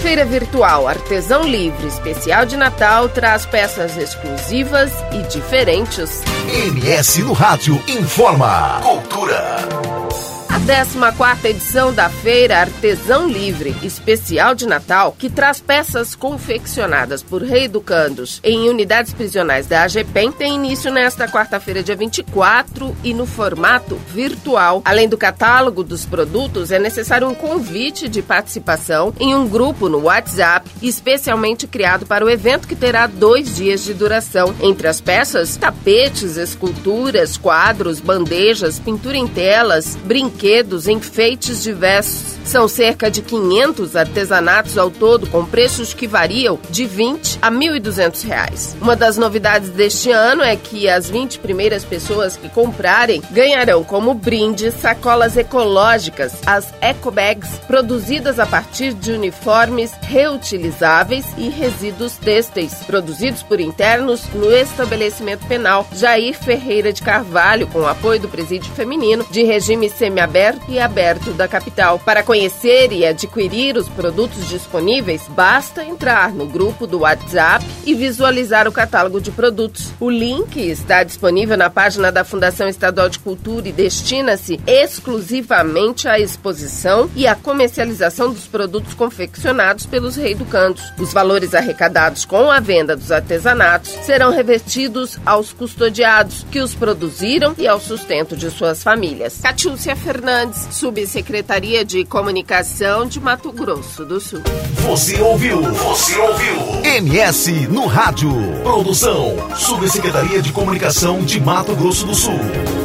Feira virtual Artesão Livre Especial de Natal traz peças exclusivas e diferentes. MS no Rádio informa. Cultura. A 14ª edição da Feira Artesão Livre Especial de Natal, que traz peças confeccionadas por reeducandos em unidades prisionais da AGPEM, tem início nesta quarta-feira, dia 24, e no formato virtual. Além do catálogo dos produtos, é necessário um convite de participação em um grupo no WhatsApp, especialmente criado para o evento, que terá 2 dias de duração. Entre as peças, tapetes, esculturas, quadros, bandejas, pintura em telas, brinquedos, enfeites diversos. São cerca de 500 artesanatos ao todo, com preços que variam de R$20 a R$1.200. Uma das novidades deste ano é que as 20 primeiras pessoas que comprarem ganharão como brinde sacolas ecológicas, as ecobags, produzidas a partir de uniformes reutilizáveis e resíduos têxteis, produzidos por internos no estabelecimento penal Jair Ferreira de Carvalho, com o apoio do Presídio Feminino de Regime Semiaberto e Aberto da capital. Para conhecer e adquirir os produtos disponíveis, basta entrar no grupo do WhatsApp e visualizar o catálogo de produtos. O link está disponível na página da Fundação Estadual de Cultura e destina-se exclusivamente à exposição e à comercialização dos produtos confeccionados pelos reeducandos. Os valores arrecadados com a venda dos artesanatos serão revertidos aos custodiados que os produziram e ao sustento de suas famílias. Catiúcia Fernandes, Subsecretaria de Comunicação de Mato Grosso do Sul. Você ouviu MS no Rádio. Produção, Subsecretaria de Comunicação de Mato Grosso do Sul.